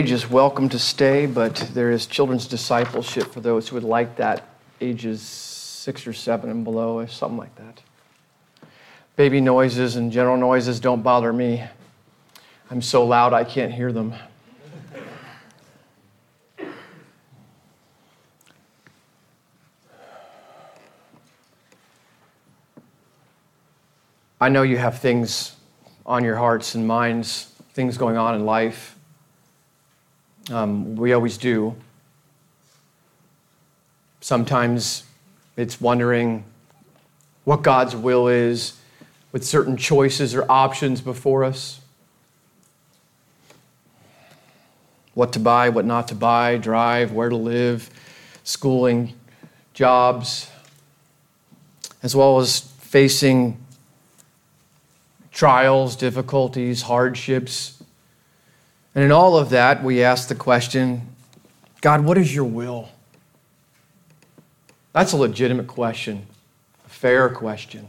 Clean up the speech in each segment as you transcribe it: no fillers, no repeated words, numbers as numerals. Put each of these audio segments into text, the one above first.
Is welcome to stay, but there is children's discipleship for those who would like that, ages 6 or 7 and below, or something like that. Baby noises and general noises don't bother me. I'm so loud I can't hear them. I know you have things on your hearts and minds, things going on in life. We always do. Sometimes it's wondering what God's will is with certain choices or options before us. What to buy, what not to buy, drive, where to live, schooling, jobs, as well as facing trials, difficulties, hardships. And in all of that, we ask the question, God, what is your will? That's a legitimate question, a fair question.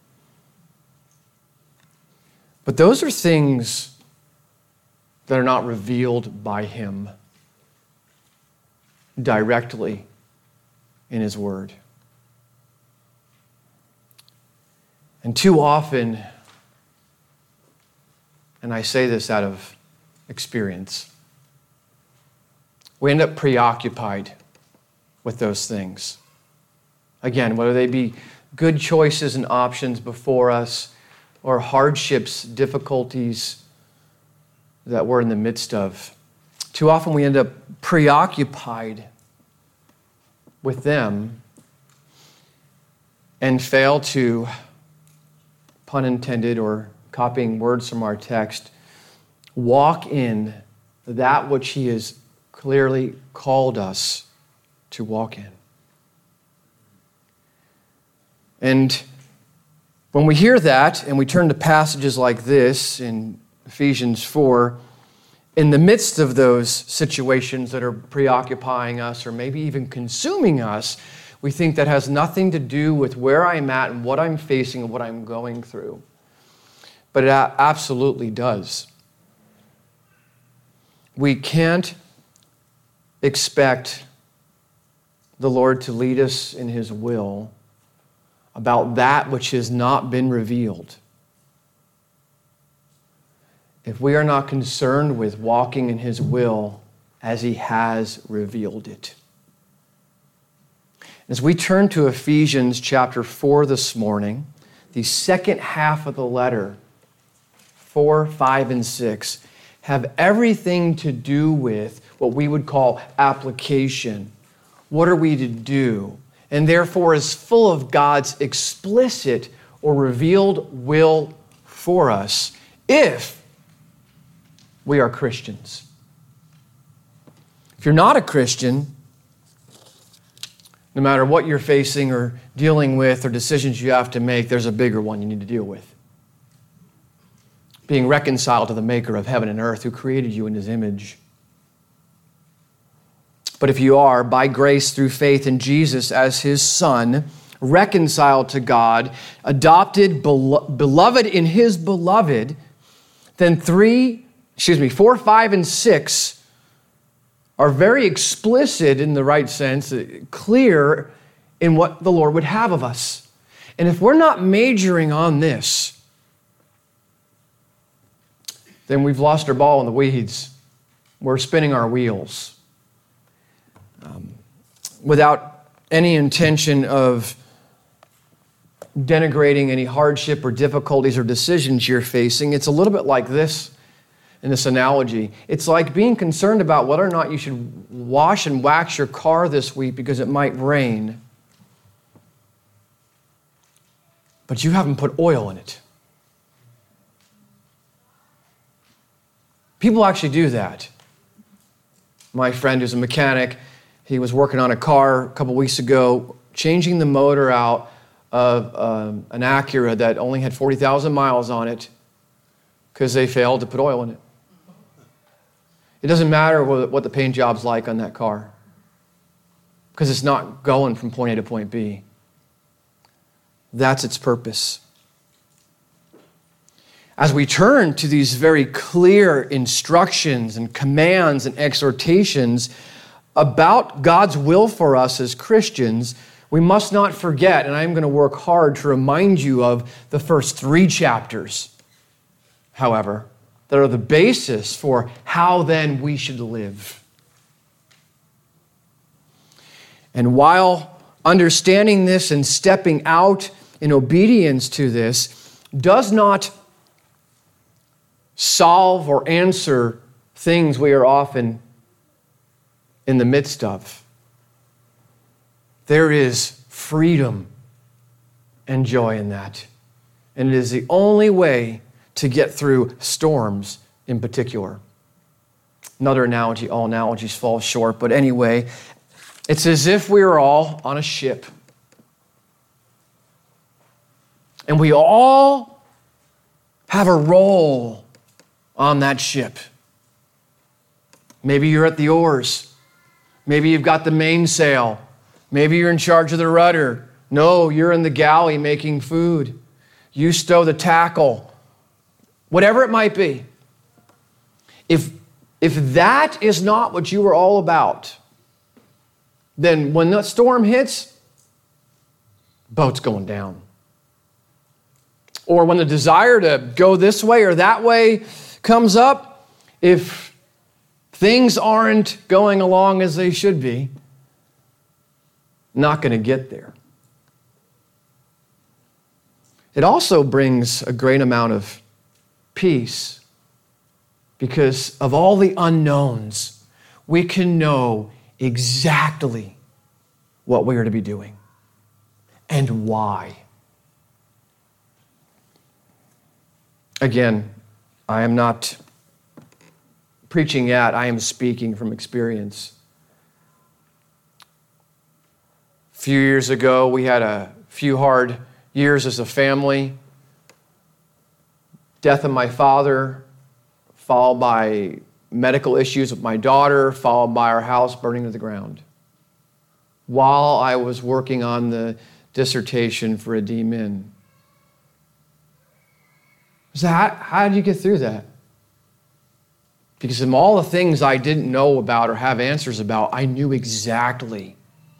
But those are things that are not revealed by Him directly in His Word. And too often, and I say this out of experience, we end up preoccupied with those things. Again, whether they be good choices and options before us or hardships, difficulties that we're in the midst of. Too often we end up preoccupied with them and fail to, pun intended, or copying words from our text, walk in that which He has clearly called us to walk in. And when we hear that, and we turn to passages like this in Ephesians 4, in the midst of those situations that are preoccupying us or maybe even consuming us, we think that has nothing to do with where I'm at and what I'm facing and what I'm going through. But it absolutely does. We can't expect the Lord to lead us in His will about that which has not been revealed if we are not concerned with walking in His will as He has revealed it. As we turn to Ephesians chapter 4 this morning, the second half of the letter, 4, 5, and 6, have everything to do with what we would call application. What are we to do? And therefore is full of God's explicit or revealed will for us if we are Christians. If you're not a Christian, no matter what you're facing or dealing with or decisions you have to make, there's a bigger one you need to deal with. Being reconciled to the Maker of heaven and earth who created you in His image. But if you are, by grace through faith in Jesus as His Son, reconciled to God, adopted, beloved in His beloved, then 4, 5, and 6 are very explicit in the right sense, clear in what the Lord would have of us. And if we're not majoring on this, then we've lost our ball in the weeds. We're spinning our wheels without any intention of denigrating any hardship or difficulties or decisions you're facing. It's a little bit like this in this analogy. It's like being concerned about whether or not you should wash and wax your car this week because it might rain, but you haven't put oil in it. People actually do that. My friend who's a mechanic, he was working on a car a couple weeks ago, changing the motor out of an Acura that only had 40,000 miles on it because they failed to put oil in it. It doesn't matter what the paint job's like on that car because it's not going from point A to point B. That's its purpose. as we turn to these very clear instructions and commands and exhortations about God's will for us as Christians, we must not forget, and I'm going to work hard to remind you of the first 3 chapters, however, that are the basis for how then we should live. And while understanding this and stepping out in obedience to this does not solve or answer things we are often in the midst of, there is freedom and joy in that. And it is the only way to get through storms in particular. Another analogy, all analogies fall short, but anyway, it's as if we are all on a ship. And we all have a role on that ship. Maybe you're at the oars. Maybe you've got the mainsail. Maybe you're in charge of the rudder. No, you're in the galley making food. You stow the tackle. Whatever it might be. If that is not what you are all about, then when the storm hits, boat's going down. Or when the desire to go this way or that way comes up, if things aren't going along as they should be, not going to get there. It also brings a great amount of peace because of all the unknowns, we can know exactly what we are to be doing and why. Again, I am not preaching yet, I am speaking from experience. A few years ago, we had a few hard years as a family. Death of my father, followed by medical issues with my daughter, followed by our house burning to the ground. While I was working on the dissertation for Redeem In. So how did you get through that? Because of all the things I didn't know about or have answers about, I knew exactly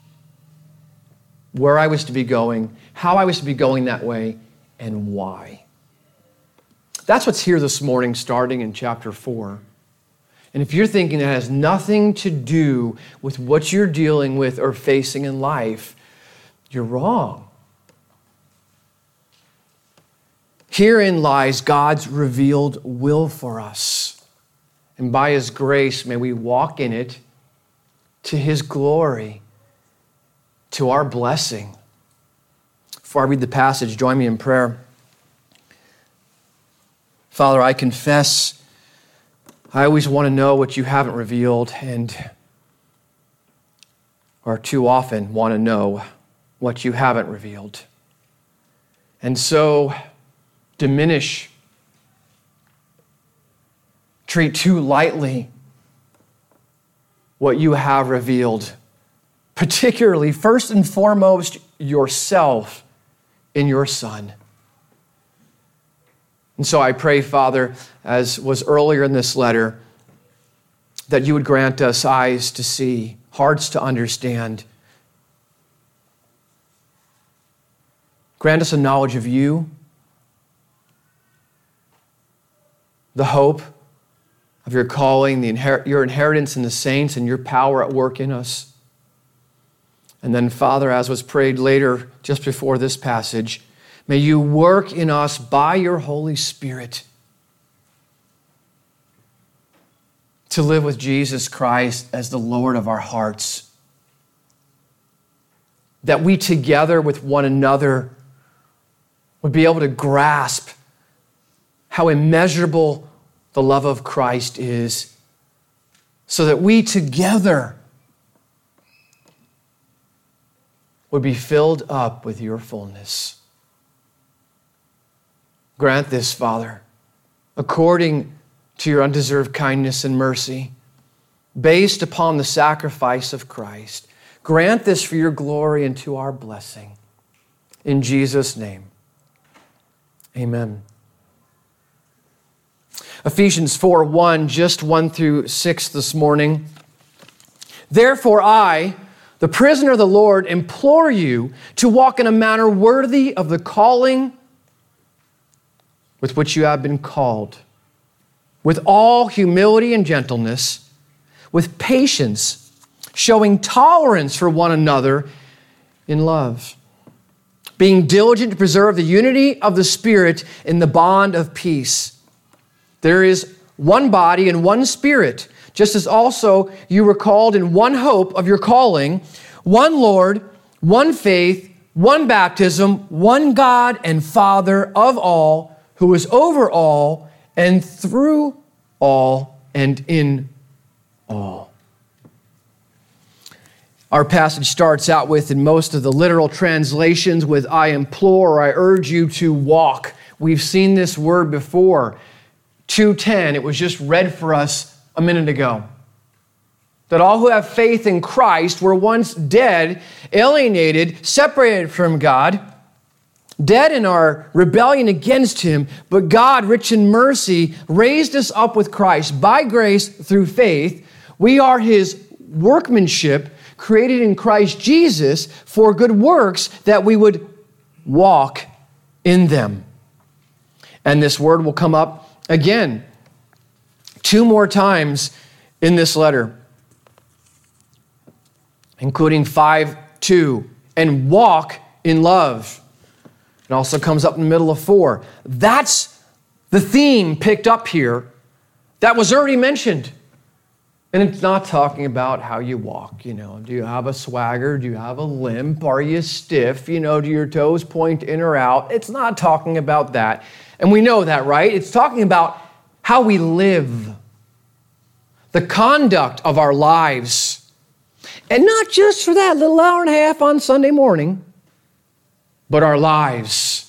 where I was to be going, how I was to be going that way, and why. That's what's here this morning, starting in chapter 4. And if you're thinking that has nothing to do with what you're dealing with or facing in life, you're wrong. Herein lies God's revealed will for us. And by His grace, may we walk in it to His glory, to our blessing. Before I read the passage, join me in prayer. Father, I confess I always want to know what you haven't revealed, or too often want to know what you haven't revealed. And so diminish, treat too lightly what you have revealed, particularly, first and foremost, yourself in your Son. And so I pray, Father, as was earlier in this letter, that you would grant us eyes to see, hearts to understand. Grant us a knowledge of you, the hope of your calling, your inheritance in the saints, and your power at work in us. And then, Father, as was prayed later, just before this passage, may you work in us by your Holy Spirit to live with Jesus Christ as the Lord of our hearts. That we together with one another would be able to grasp how immeasurable the love of Christ is, so that we together would be filled up with your fullness. Grant this, Father, according to your undeserved kindness and mercy, based upon the sacrifice of Christ. Grant this for your glory and to our blessing. In Jesus' name, amen. Ephesians 4:1, just 1 through 6 this morning. Therefore I, the prisoner of the Lord, implore you to walk in a manner worthy of the calling with which you have been called, with all humility and gentleness, with patience, showing tolerance for one another in love, being diligent to preserve the unity of the Spirit in the bond of peace. There is one body and one Spirit, just as also you were called in one hope of your calling, one Lord, one faith, one baptism, one God and Father of all, who is over all and through all and in all. Our passage starts out with, in most of the literal translations, with I implore or I urge you to walk. We've seen this word before. 2:10, it was just read for us a minute ago. That all who have faith in Christ were once dead, alienated, separated from God, dead in our rebellion against Him, but God, rich in mercy, raised us up with Christ by grace through faith. We are His workmanship, created in Christ Jesus for good works, that we would walk in them. And this word will come up again 2 more times in this letter, including 5:2, and walk in love. It also comes up in the middle of 4. That's the theme picked up here that was already mentioned. And it's not talking about how you walk, Do you have a swagger? Do you have a limp? Are you stiff? Do your toes point in or out? It's not talking about that. And we know that, right? It's talking about how we live, the conduct of our lives. And not just for that little hour and a half on Sunday morning, but our lives.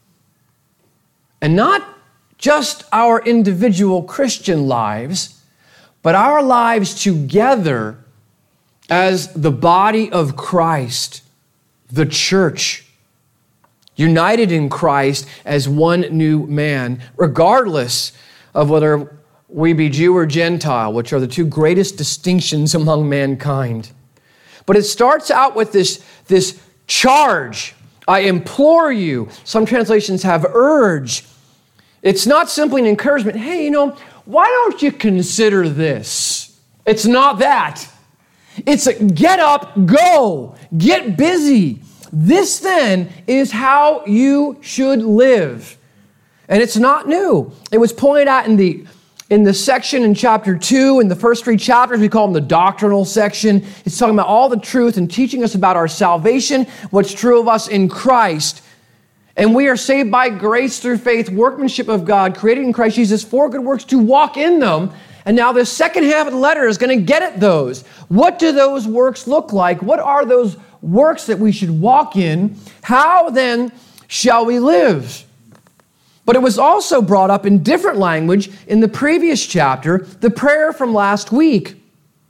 And not just our individual Christian lives, but our lives together as the body of Christ, the church, united in Christ as one new man, regardless of whether we be Jew or Gentile, which are the 2 greatest distinctions among mankind. But it starts out with this charge. I implore you. Some translations have urge. It's not simply an encouragement. Hey, why don't you consider this? It's not that. It's a get up, go, get busy. This then is how you should live. And it's not new. It was pointed out in the section in chapter 2, in the first 3 chapters, we call them the doctrinal section. It's talking about all the truth and teaching us about our salvation, what's true of us in Christ. And we are saved by grace through faith, workmanship of God, created in Christ Jesus for good works to walk in them. And now the second half of the letter is going to get at those. What do those works look like? What are those works that we should walk in? How then shall we live? But it was also brought up in different language in the previous chapter, the prayer from last week.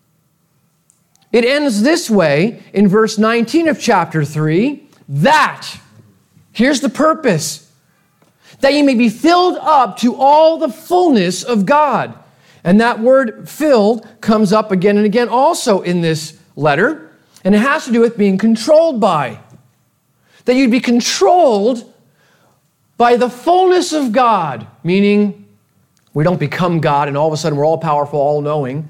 It ends this way in verse 19 of chapter 3, that, here's the purpose, that you may be filled up to all the fullness of God. And that word filled comes up again and again also in this letter, and it has to do with being controlled by. That you'd be controlled by the fullness of God, meaning we don't become God and all of a sudden we're all powerful, all knowing,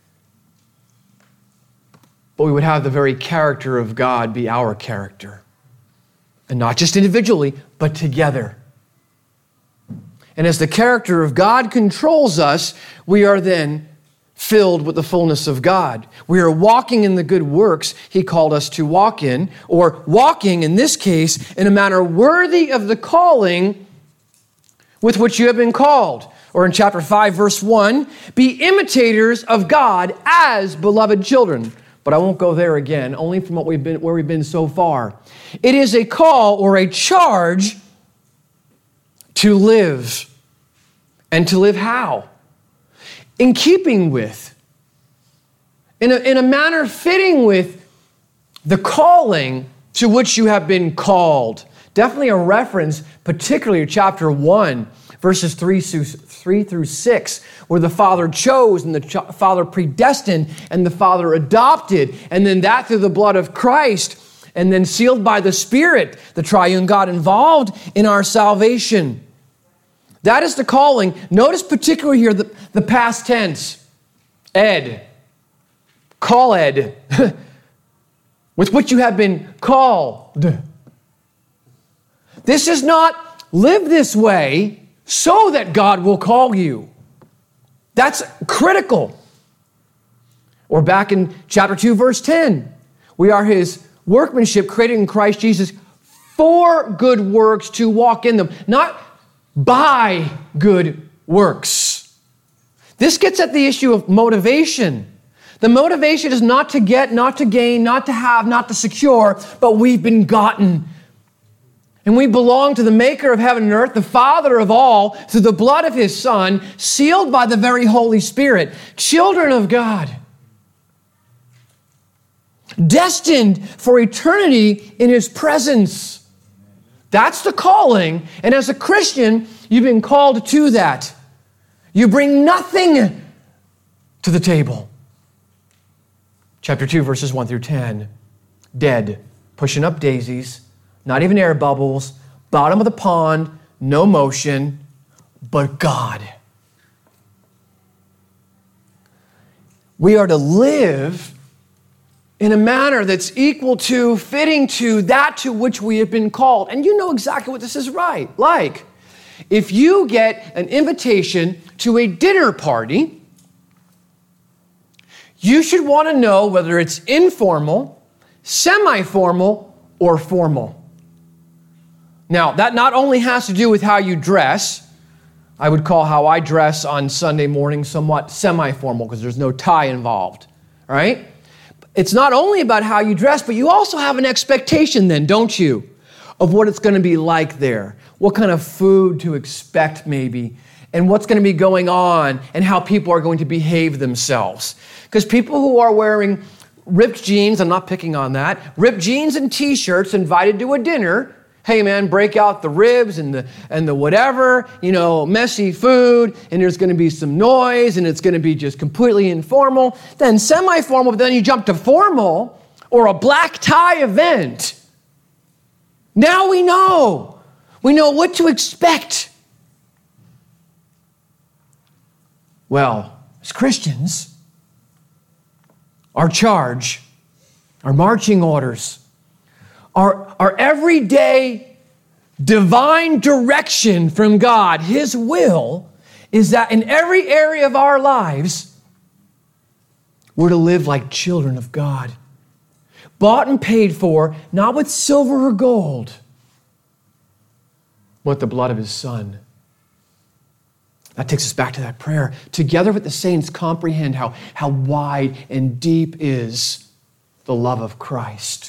but we would have the very character of God be our character. And not just individually, but together. And as the character of God controls us, we are then filled with the fullness of God. We are walking in the good works He called us to walk in, or walking, in this case, in a manner worthy of the calling with which you have been called. Or in chapter 5, verse 1, be imitators of God as beloved children. But I won't go there again, only from where we've been so far. It is a call or a charge to live. And to live how? In keeping with, in a manner fitting with the calling to which you have been called. Definitely a reference, particularly to chapter 1, verses 3 through 6, where the Father chose and the Father predestined and the Father adopted, and then that through the blood of Christ, and then sealed by the Spirit, the triune God involved in our salvation. That is the calling. Notice particularly here the past tense. Ed. Call Ed. With which you have been called. This is not live this way so that God will call you. That's critical. Or back in chapter 2, verse 10, we are his workmanship created in Christ Jesus for good works to walk in them, not by good works. This gets at the issue of motivation. The motivation is not to get, not to gain, not to have, not to secure, but we've been gotten. And we belong to the maker of heaven and earth, the Father of all, through the blood of his Son, sealed by the very Holy Spirit, children of God. Destined for eternity in his presence. That's the calling. And as a Christian, you've been called to that. You bring nothing to the table. Chapter 2, verses 1 through 10. Dead, pushing up daisies, not even air bubbles, bottom of the pond, no motion, but God. We are to live in a manner that's equal to, fitting to, that to which we have been called. And you know exactly what this is like. If you get an invitation to a dinner party, you should want to know whether it's informal, semi-formal, or formal. Now, that not only has to do with how you dress. I would call how I dress on Sunday morning somewhat semi-formal because there's no tie involved, right? It's not only about how you dress, but you also have an expectation then, don't you, of what it's going to be like there, what kind of food to expect maybe, and what's going to be going on, and how people are going to behave themselves. Because people who are wearing ripped jeans, I'm not picking on that, ripped jeans and t-shirts invited to a dinner, hey man, break out the ribs and the whatever, messy food, and there's going to be some noise, and it's going to be just completely informal. Then semi-formal, but then you jump to formal or a black tie event. Now we know what to expect. Well, as Christians, our charge, our marching orders, our everyday divine direction from God, his will, is that in every area of our lives, we're to live like children of God. Bought and paid for, not with silver or gold, but with the blood of his Son. That takes us back to that prayer. Together with the saints, comprehend how wide and deep is the love of Christ.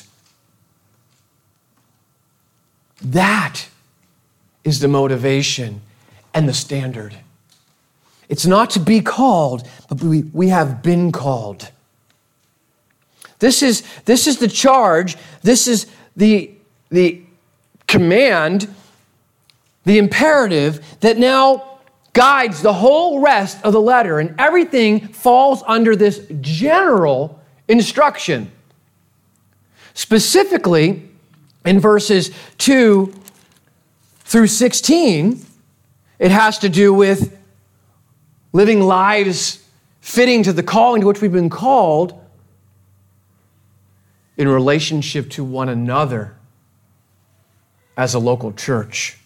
That is the motivation and the standard. It's not to be called, but we have been called. This is the charge. This is the command, the imperative that now guides the whole rest of the letter, and everything falls under this general instruction. Specifically, in verses 2 through 16, it has to do with living lives fitting to the calling to which we've been called in relationship to one another as a local church.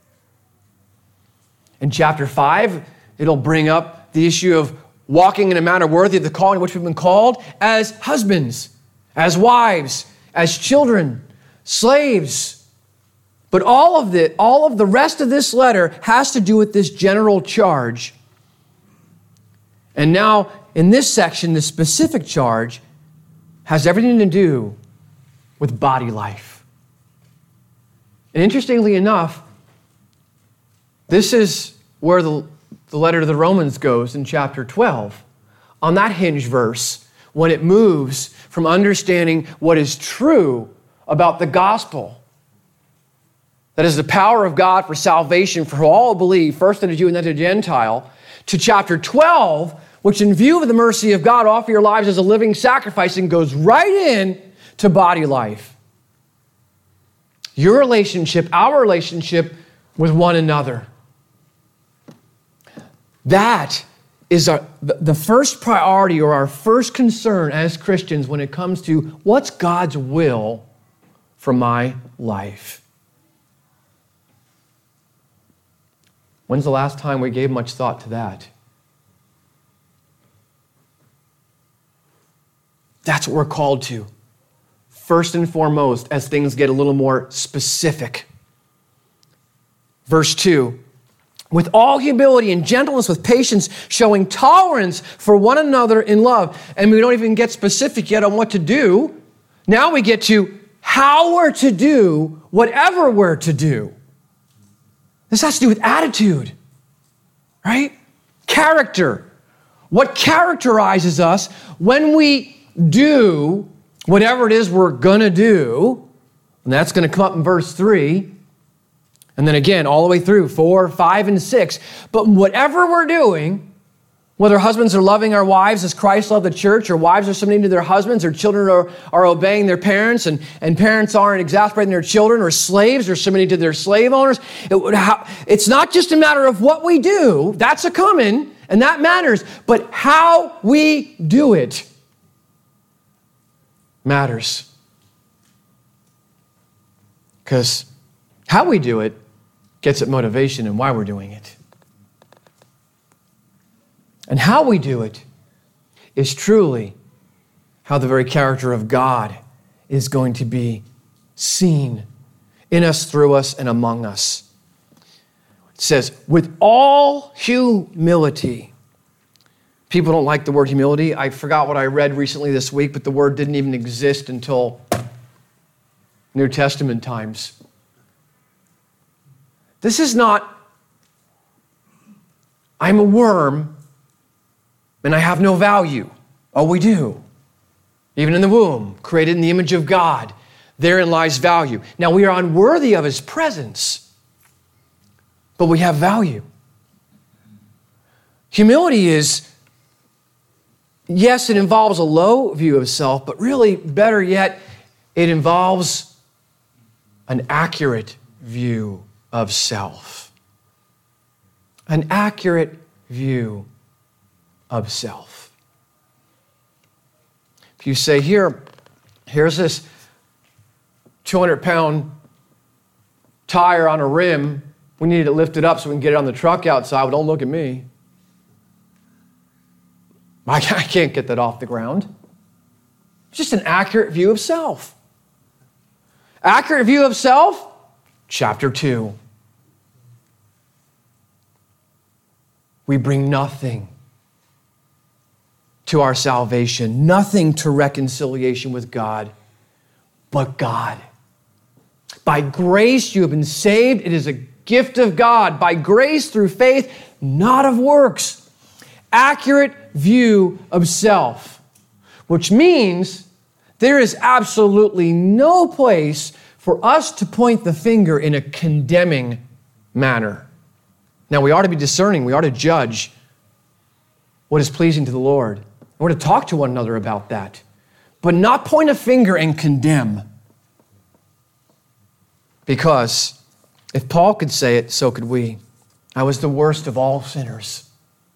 In chapter 5, it'll bring up the issue of walking in a manner worthy of the calling to which we've been called as husbands, as wives, as children, slaves. But all of the rest of this letter has to do with this general charge. And now, in this section, the specific charge has everything to do with body life. And interestingly enough, this is where the letter to the Romans goes in chapter 12, on that hinge verse, when it moves from understanding what is true about the gospel, that is the power of God for salvation for all who believe, first to the Jew and then to the Gentile, to chapter 12, which in view of the mercy of God, offer your lives as a living sacrifice, and goes right in to body life. Your relationship, our relationship with one another. That is the first priority or our first concern as Christians when it comes to what's God's will for my life. When's the last time we gave much thought to that? That's what we're called to. First and foremost, as things get a little more specific. Verse 2, with all humility and gentleness, with patience, showing tolerance for one another in love. And we don't even get specific yet on what to do. Now we get to how we're to do whatever we're to do. This has to do with attitude, right? Character. What characterizes us when we do whatever it is we're going to do, and that's going to come up in verse 3, and then again all the way through 4, 5, and 6. But whatever we're doing, whether husbands are loving our wives as Christ loved the church, or wives are submitting to their husbands, or children are obeying their parents, and parents aren't exasperating their children, or slaves are submitting to their slave owners. It's not just a matter of what we do. That's a common, and that matters. But how we do it matters. Because how we do it gets at motivation and why we're doing it. And how we do it is truly how the very character of God is going to be seen in us, through us, and among us. It says, with all humility. People don't like the word humility. I forgot what I read recently this week, but the word didn't even exist until New Testament times. This is not, I'm a worm and I have no value. Oh, we do. Even in the womb, created in the image of God, therein lies value. Now, we are unworthy of His presence, but we have value. Humility is, yes, it involves a low view of self, but really, better yet, it involves an accurate view of self. An accurate view of self. If you say, here's this 200-pound tire on a rim, we need it lifted up so we can get it on the truck outside. Well, don't look at me. I can't get that off the ground. It's just an accurate view of self. Accurate view of self, chapter 2. We bring nothing to our salvation, nothing to reconciliation with God, but God. By grace you have been saved. It is a gift of God. By grace through faith, not of works. Accurate view of self, which means there is absolutely no place for us to point the finger in a condemning manner. Now, we ought to be discerning. We ought to judge what is pleasing to the Lord. We're to talk to one another about that, but not point a finger and condemn. Because if Paul could say it, so could we. I was the worst of all sinners.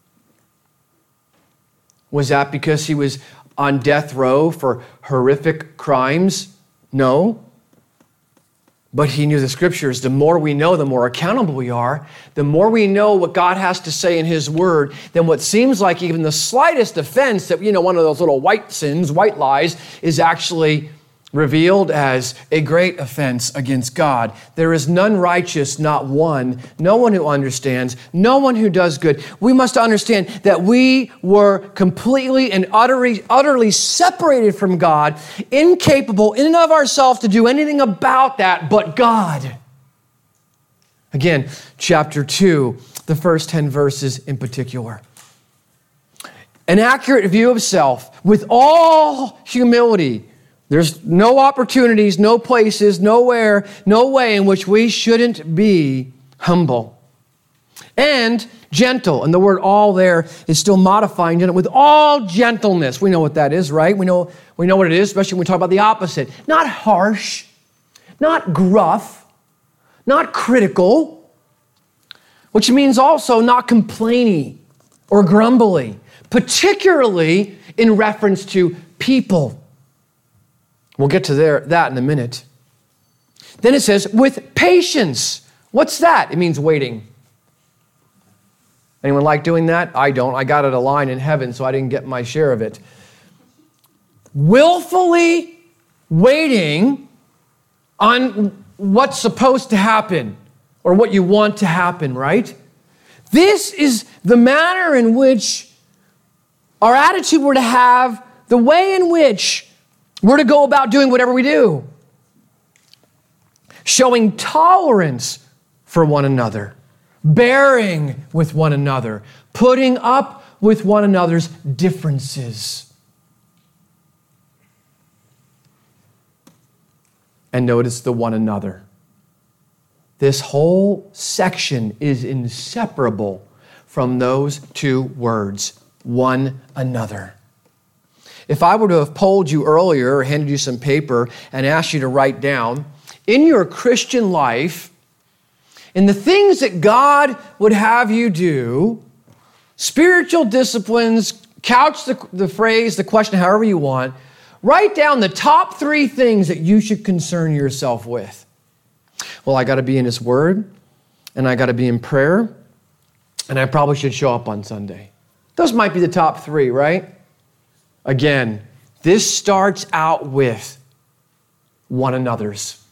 Was that because he was on death row for horrific crimes? No. But he knew the Scriptures. The more we know, the more accountable we are. The more we know what God has to say in His Word, then what seems like even the slightest offense that, one of those little white sins, white lies, is actually revealed as a great offense against God. There is none righteous, not one. No one who understands, no one who does good. We must understand that we were completely and utterly separated from God, incapable in and of ourselves to do anything about that but God. Again, chapter 2, the first 10 verses in particular. An accurate view of self with all humility. There's no opportunities, no places, nowhere, no way in which we shouldn't be humble. And gentle. And the word all there is still modifying it with all gentleness. We know what that is, right? We know what it is, especially when we talk about the opposite. Not harsh, not gruff, not critical, which means also not complainy or grumbly, particularly in reference to people. We'll get to that in a minute. Then it says, with patience. What's that? It means waiting. Anyone like doing that? I don't. I got it a line in heaven, so I didn't get my share of it. Willfully waiting on what's supposed to happen or what you want to happen, right? This is the manner in which our attitude we're to have, the way in which we're to go about doing whatever we do. Showing tolerance for one another, bearing with one another, putting up with one another's differences. And notice the one another. This whole section is inseparable from those two words, one another. If I were to have polled you earlier or handed you some paper and asked you to write down, in your Christian life, in the things that God would have you do, spiritual disciplines, couch the phrase, the question, however you want, write down the top 3 things that you should concern yourself with. Well, I got to be in His Word, and I got to be in prayer, and I probably should show up on Sunday. Those might be the top 3, right? Again, this starts out with one another's.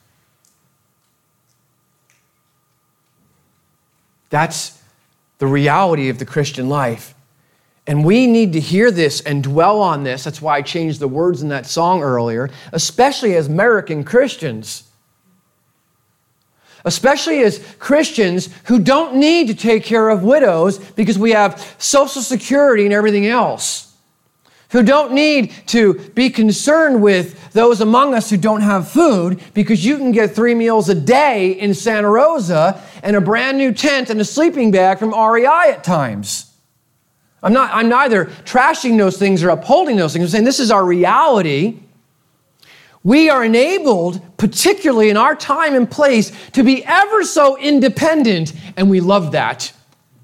That's the reality of the Christian life. And we need to hear this and dwell on this. That's why I changed the words in that song earlier, especially as American Christians. Especially as Christians who don't need to take care of widows because we have Social Security and everything else. Who don't need to be concerned with those among us who don't have food because you can get 3 meals a day in Santa Rosa and a brand new tent and a sleeping bag from REI at times. I'm neither trashing those things or upholding those things. I'm saying this is our reality. We are enabled, particularly in our time and place, to be ever so independent, and we love that.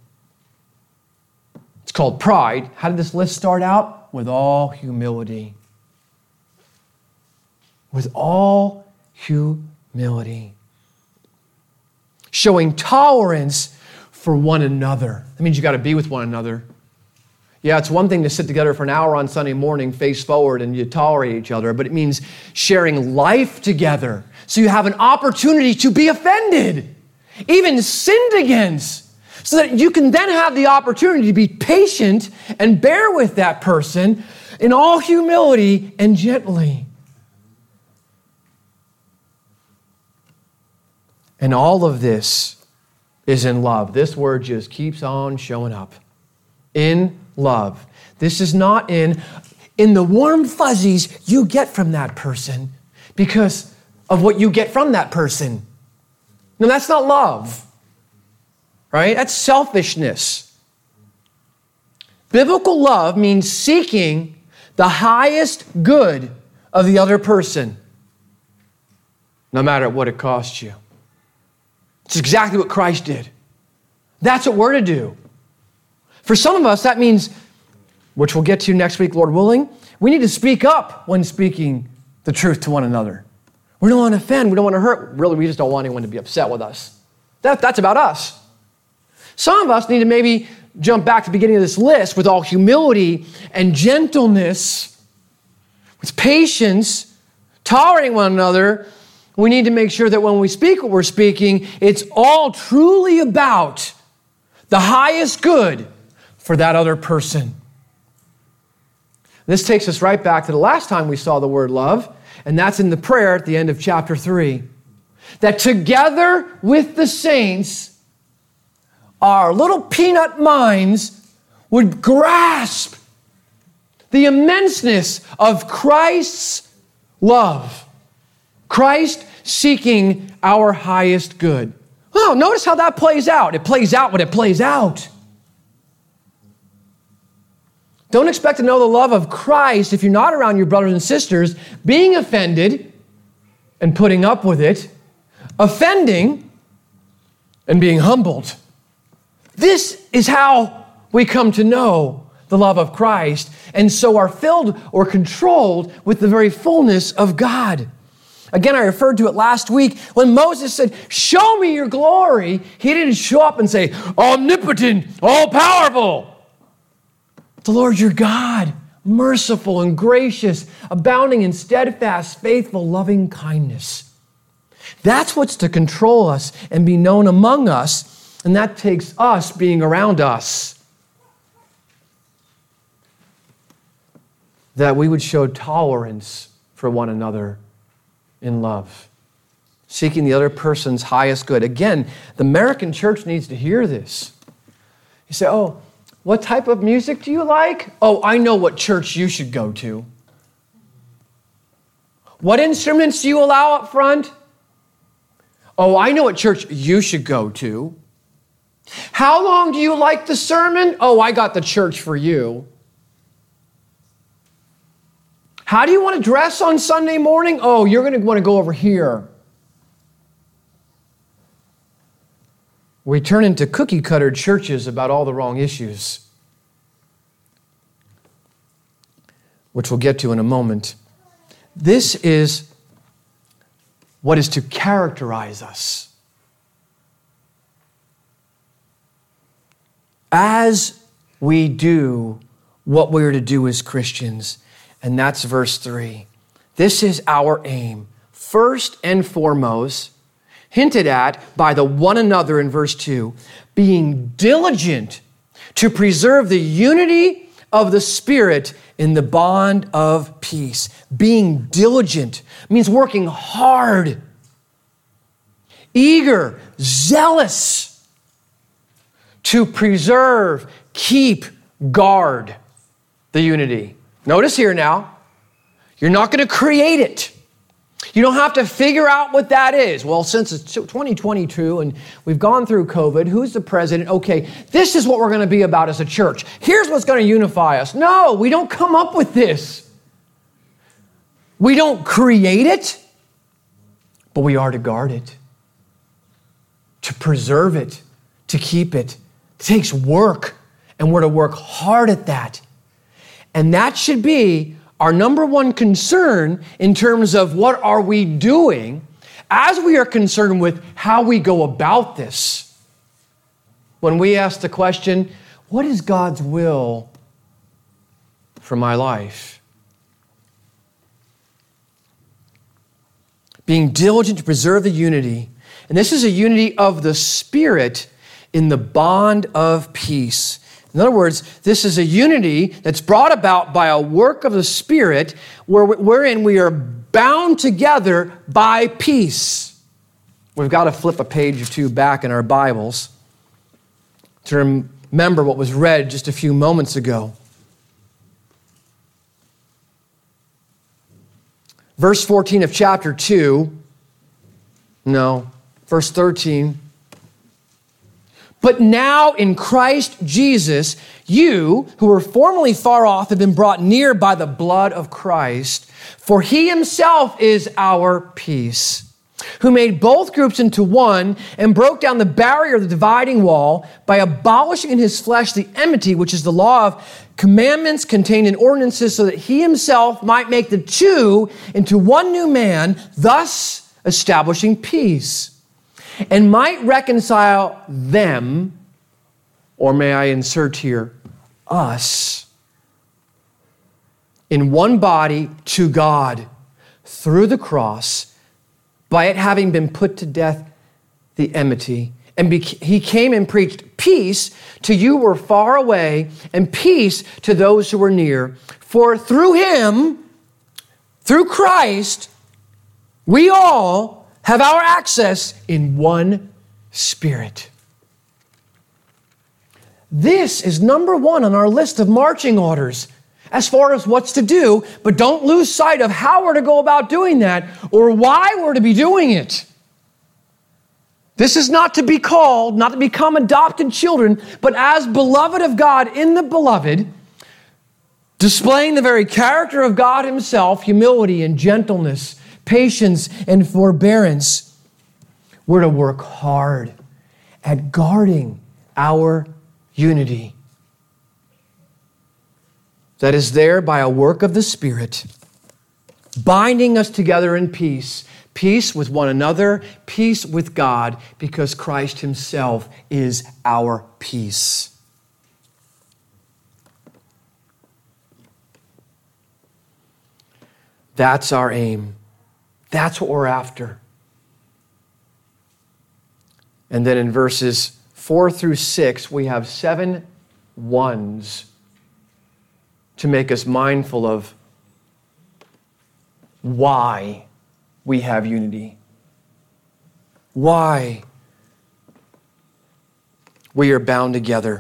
It's called pride. How did this list start out? With all humility. With all humility. Showing tolerance for one another. That means you got to be with one another. Yeah, it's one thing to sit together for an hour on Sunday morning, face forward, and you tolerate each other, but it means sharing life together. So you have an opportunity to be offended, even sinned against, so that you can then have the opportunity to be patient and bear with that person in all humility and gently. And all of this is in love. This word just keeps on showing up. In love. This is not in the warm fuzzies you get from that person because of what you get from that person. No, that's not love. Right? That's selfishness. Biblical love means seeking the highest good of the other person, no matter what it costs you. It's exactly what Christ did. That's what we're to do. For some of us, that means, which we'll get to next week, Lord willing, we need to speak up when speaking the truth to one another. We don't want to offend. We don't want to hurt. Really, we just don't want anyone to be upset with us. That's about us. Some of us need to maybe jump back to the beginning of this list with all humility and gentleness, with patience, tolerating one another. We need to make sure that when we speak what we're speaking, it's all truly about the highest good for that other person. This takes us right back to the last time we saw the word love, and that's in the prayer at the end of chapter 3. That together with the saints, our little peanut minds would grasp the immenseness of Christ's love. Christ seeking our highest good. Oh, notice how that plays out. It plays out when it plays out. Don't expect to know the love of Christ if you're not around your brothers and sisters, being offended and putting up with it, offending and being humbled. This is how we come to know the love of Christ, and so are filled or controlled with the very fullness of God. Again, I referred to it last week when Moses said, "Show me your glory." He didn't show up and say, "Omnipotent, all-powerful." The Lord your God, merciful and gracious, abounding in steadfast, faithful, loving kindness. That's what's to control us and be known among us, and that takes us being around us. That we would show tolerance for one another in love, seeking the other person's highest good. Again, the American church needs to hear this. You say, "Oh, what type of music do you like?" "Oh, I know what church you should go to." "What instruments do you allow up front?" "Oh, I know what church you should go to." "How long do you like the sermon?" "Oh, I got the church for you." "How do you want to dress on Sunday morning?" "Oh, you're going to want to go over here." We turn into cookie-cutter churches about all the wrong issues, which we'll get to in a moment. This is what is to characterize us. As we do what we're to do as Christians, and that's verse 3. This is our aim, first and foremost, hinted at by the one another in verse 2, being diligent to preserve the unity of the Spirit in the bond of peace. Being diligent means working hard, eager, zealous to preserve, keep, guard the unity. Notice here now, you're not going to create it. You don't have to figure out what that is. Well, since it's 2022 and we've gone through COVID, who's the president? Okay, this is what we're going to be about as a church. Here's what's going to unify us. No, we don't come up with this. We don't create it, but we are to guard it, to preserve it, to keep it. It takes work, and we're to work hard at that. And that should be our number one concern in terms of what are we doing as we are concerned with how we go about this. When we ask the question, what is God's will for my life? Being diligent to preserve the unity. And this is a unity of the Spirit in the bond of peace. In other words, this is a unity that's brought about by a work of the Spirit wherein we are bound together by peace. We've got to flip a page or two back in our Bibles to remember what was read just a few moments ago. Verse 14 of chapter 2. No, verse 13. But now in Christ Jesus, you who were formerly far off have been brought near by the blood of Christ, for he himself is our peace, who made both groups into one and broke down the barrier of the dividing wall by abolishing in his flesh the enmity, which is the law of commandments contained in ordinances, so that he himself might make the two into one new man, thus establishing peace, and might reconcile them, or may I insert here, us, in one body to God through the cross, by it having been put to death the enmity. And he came and preached peace to you who were far away, and peace to those who were near. For through him, through Christ, we all have our access in one Spirit. This is number one on our list of marching orders. as far as what's to do, but don't lose sight of how we're to go about doing that or why we're to be doing it. This is not to be called, not to become adopted children, but as beloved of God in the beloved, displaying the very character of God himself, humility and gentleness, patience and forbearance. We're to work hard at guarding our unity. That is there by a work of the Spirit, binding us together in peace. Peace with one another, peace with God, because Christ himself is our peace. That's our aim. That's what we're after. And then in verses 4 through 6, we have 7 ones to make us mindful of why we have unity. Why we are bound together.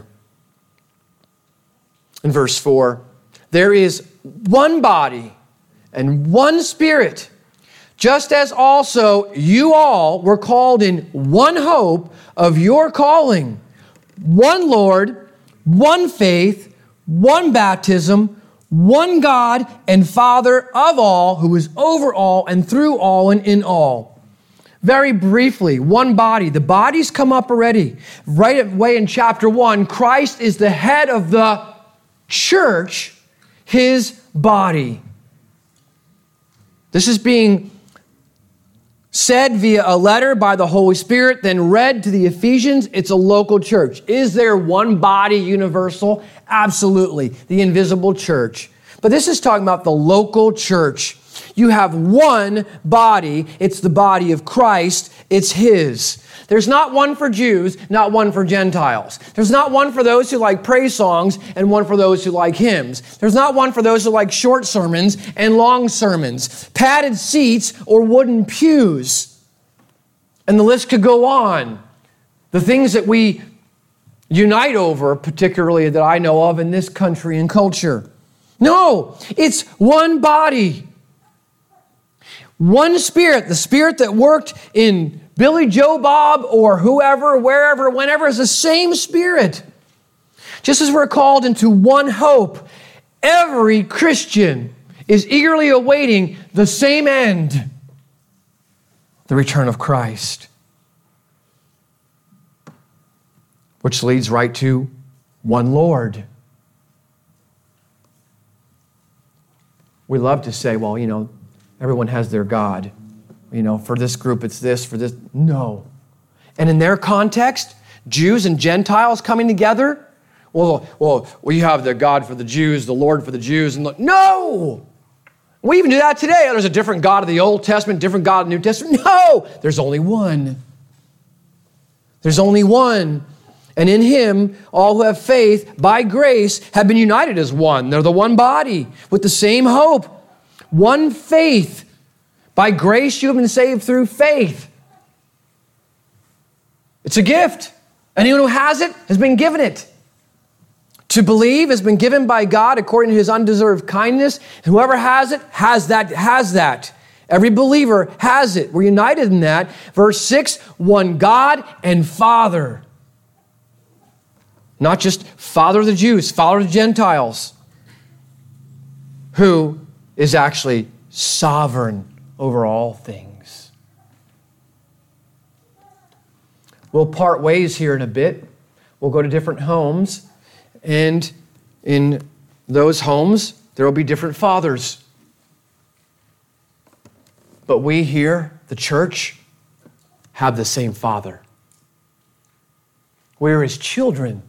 In verse 4, there is one body and one Spirit, just as also you all were called in one hope of your calling, one Lord, one faith, one baptism, one God and Father of all, who is over all and through all and in all. Very briefly, one body. The body's come up already. Right away in chapter 1, Christ is the head of the church, his body. This is being said via a letter by the Holy Spirit, then read to the Ephesians. It's a local church. Is there one body universal? Absolutely. The invisible church. But this is talking about the local church. You have one body. It's the body of Christ. It's his. There's not one for Jews, not one for Gentiles. There's not one for those who like praise songs and one for those who like hymns. There's not one for those who like short sermons and long sermons, padded seats or wooden pews. And the list could go on. The things that we unite over, particularly that I know of in this country and culture. No, it's one body. One Spirit, the Spirit that worked in Billy Joe Bob or whoever, wherever, whenever, is the same Spirit. Just as we're called into one hope, every Christian is eagerly awaiting the same end, the return of Christ. Which leads right to one Lord. We love to say, well, everyone has their God. For this group it's this, for this. No. And in their context, Jews and Gentiles coming together, well, we have the God for the Jews, the Lord for the Jews. No! We even do that today. There's a different God of the Old Testament, different God of the New Testament. No! There's only one. There's only one. And in him, all who have faith by grace have been united as one. They're the one body with the same hope. One faith. By grace, you have been saved through faith. It's a gift. Anyone who has it has been given it. To believe has been given by God according to his undeserved kindness. And whoever has it has that. Every believer has it. We're united in that. Verse 6, one God and Father. Not just Father of the Jews, Father of the Gentiles. Who is actually sovereign over all things. We'll part ways here in a bit. We'll go to different homes, and in those homes, there will be different fathers. But we here, the church, have the same Father. We're his children,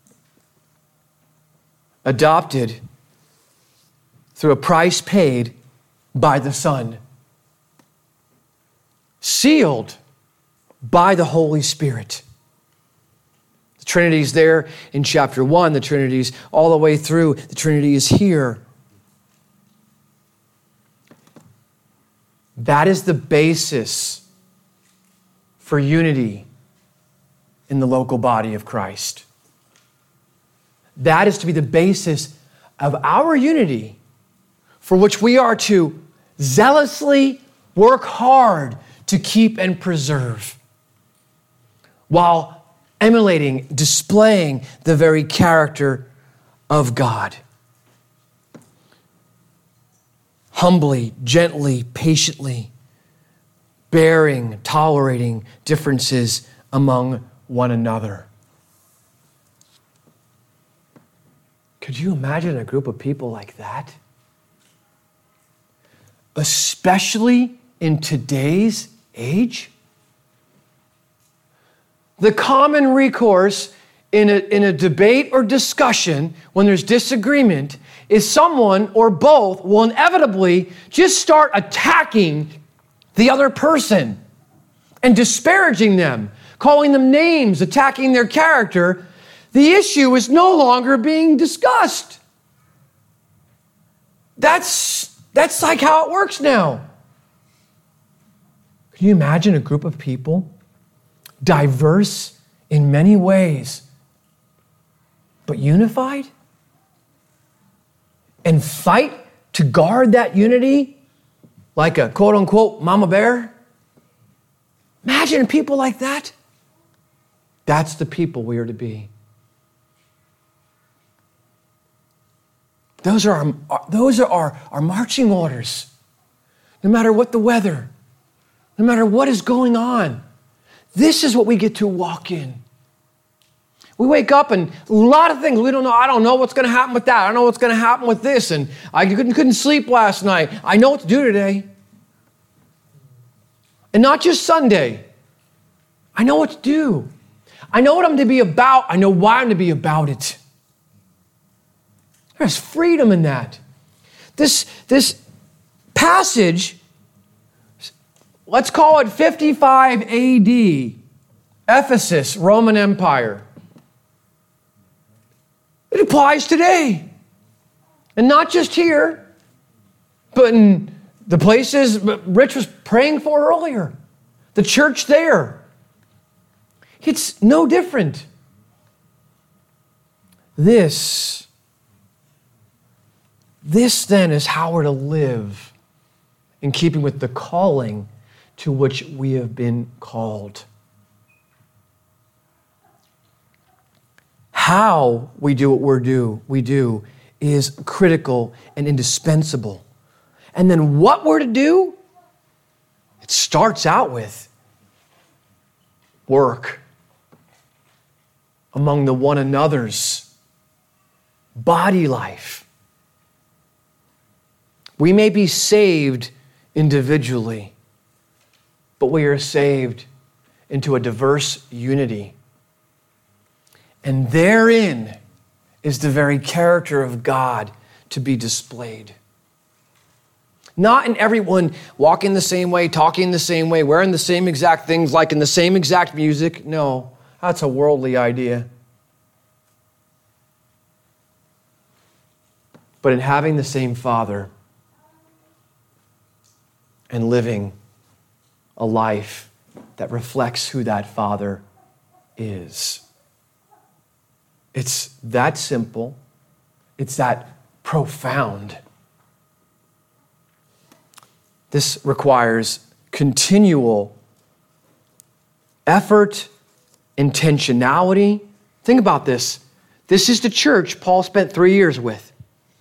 adopted through a price paid by the Son. Sealed by the Holy Spirit. The Trinity is there in chapter 1. The Trinity is all the way through. The Trinity is here. That is the basis for unity in the local body of Christ. That is to be the basis of our unity, for which we are to zealously work hard to keep and preserve, while emulating, displaying the very character of God. Humbly, gently, patiently, bearing, tolerating differences among one another. Could you imagine a group of people like that? Especially in today's age? The common recourse in a debate or discussion when there's disagreement is someone or both will inevitably just start attacking the other person and disparaging them, calling them names, attacking their character. The issue is no longer being discussed. That's like how it works now. Can you imagine a group of people, diverse in many ways, but unified? And fight to guard that unity like a quote-unquote mama bear? Imagine people like that. That's the people we are to be. Those are our marching orders. No matter what the weather, no matter what is going on, this is what we get to walk in. We wake up and a lot of things we don't know. I don't know what's going to happen with that. I don't know what's going to happen with this. And I couldn't sleep last night. I know what to do today. And not just Sunday. I know what to do. I know what I'm to be about. I know why I'm to be about it. There's freedom in that. This passage, let's call it 55 AD, Ephesus, Roman Empire. It applies today. And not just here, but in the places Rich was praying for earlier. The church there. It's no different. This then is how we're to live in keeping with the calling to which we have been called. How we do what we do is critical and indispensable. And then what we're to do, it starts out with work among the one another's, body life. We may be saved individually, but we are saved into a diverse unity. And therein is the very character of God to be displayed. Not in everyone walking the same way, talking the same way, wearing the same exact things, liking the same exact music. No, that's a worldly idea. But in having the same Father and living a life that reflects who that Father is. It's that simple. It's that profound. This requires continual effort, intentionality. Think about this. This is the church Paul spent 3 years with.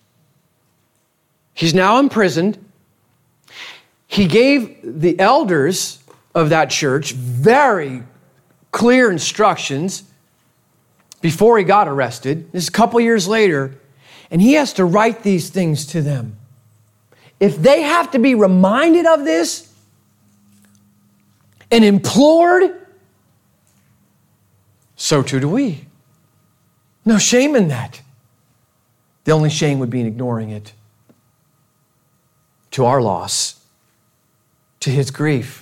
He's now imprisoned. He gave the elders of that church very clear instructions before he got arrested. This is a couple years later, and he has to write these things to them. If they have to be reminded of this and implored, so too do we. No shame in that. The only shame would be in ignoring it. To our loss, to his grief.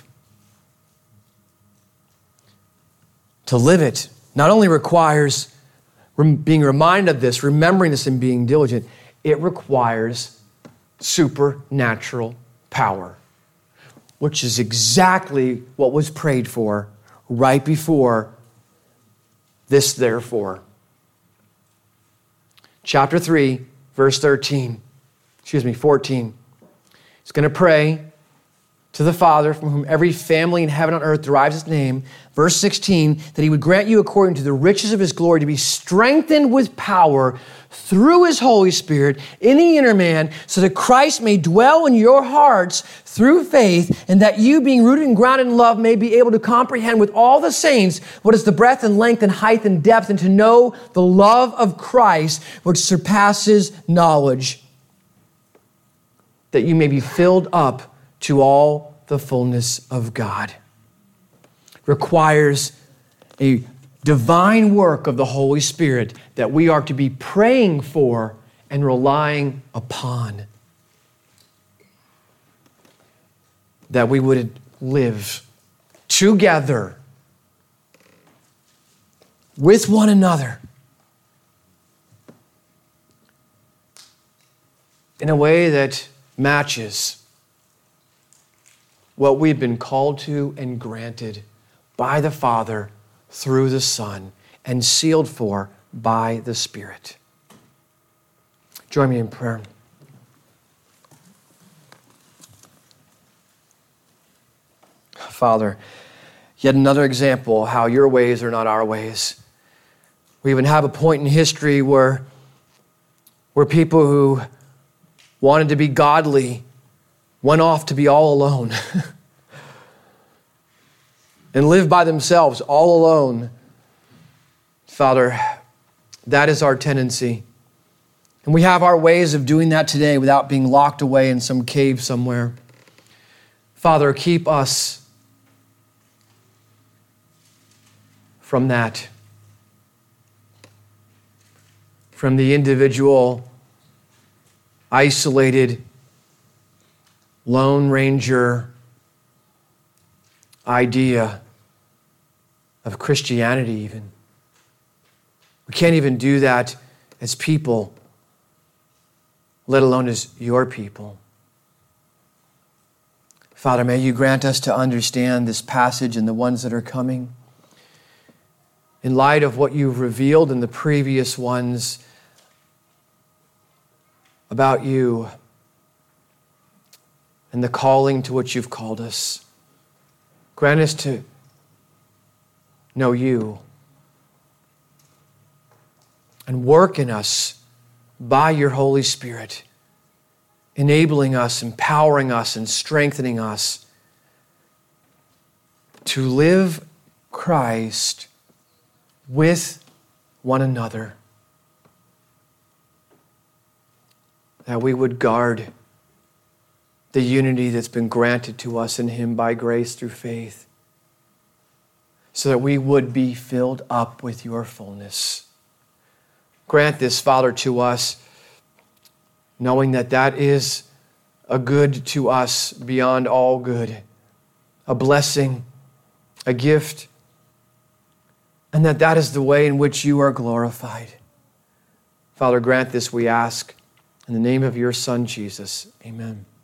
To live it not only requires being reminded of this, remembering this and being diligent, it requires supernatural power, which is exactly what was prayed for right before this therefore. Chapter 3, verse 14. He's going to pray to the Father, from whom every family in heaven and earth derives its name. Verse 16, that he would grant you according to the riches of his glory to be strengthened with power through his Holy Spirit in the inner man, so that Christ may dwell in your hearts through faith, and that you, being rooted and grounded in love, may be able to comprehend with all the saints what is the breadth and length and height and depth, and to know the love of Christ, which surpasses knowledge, that you may be filled up to all the fullness of God. Requires a divine work of the Holy Spirit that we are to be praying for and relying upon. That we would live together with one another in a way that matches what we've been called to and granted by the Father through the Son and sealed for by the Spirit. Join me in prayer. Father, yet another example of how your ways are not our ways. We even have a point in history where people who wanted to be godly went off to be all alone and live by themselves, all alone. Father, that is our tendency. And we have our ways of doing that today without being locked away in some cave somewhere. Father, keep us from that, from the individual, isolated, Lone Ranger idea of Christianity even. We can't even do that as people, let alone as your people. Father, may you grant us to understand this passage and the ones that are coming in light of what you've revealed in the previous ones about you and the calling to which you've called us. Grant us to know you and work in us by your Holy Spirit, enabling us, empowering us, and strengthening us to live Christ with one another, that we would guard the unity that's been granted to us in him by grace through faith, so that we would be filled up with your fullness. Grant this, Father, to us, knowing that that is a good to us beyond all good, a blessing, a gift, and that that is the way in which you are glorified. Father, grant this, we ask, in the name of your Son, Jesus. Amen.